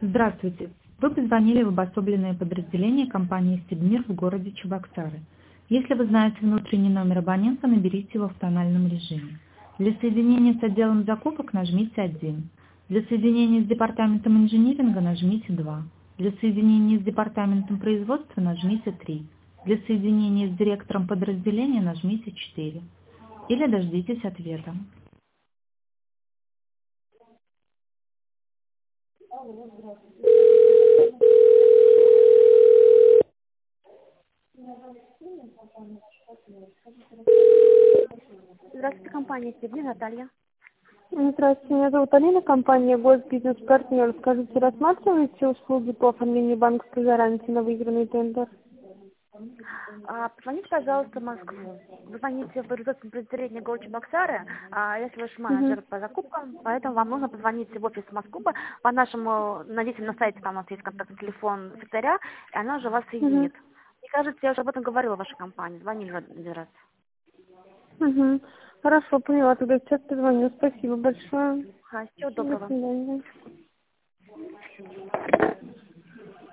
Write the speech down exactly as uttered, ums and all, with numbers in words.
Здравствуйте. Вы позвонили в обособленное подразделение компании «Сибмир» в городе Чебоксары. Если вы знаете внутренний номер абонента, наберите его в тональном режиме. Для соединения с отделом закупок нажмите один. Для соединения с департаментом инжиниринга нажмите два. Для соединения с департаментом производства нажмите три. Для соединения с директором подразделения нажмите четыре. Или дождитесь ответа. Здравствуйте, компания «Сибирь», Наталья. Здравствуйте, меня зовут Алина, компания «Госбизнес-партнер». Скажите, рассматриваете услуги по оформлению банковской гарантии на выигранный тендер? А, позвоните, пожалуйста, в Москву. Вы звоните в производственное подразделение города Чебоксары, а я ваш Угу. менеджер по закупкам, поэтому вам нужно позвонить в офис Москвы. По нашему, найдите на сайте, там у нас есть контактный телефон секретаря, и она уже вас Угу. соединит. Мне кажется, я уже об этом говорила в вашей компании, звонили один раз. Угу. Хорошо, поняла. Тогда сейчас позвоню. Спасибо большое. Ага, всего До доброго. свидания.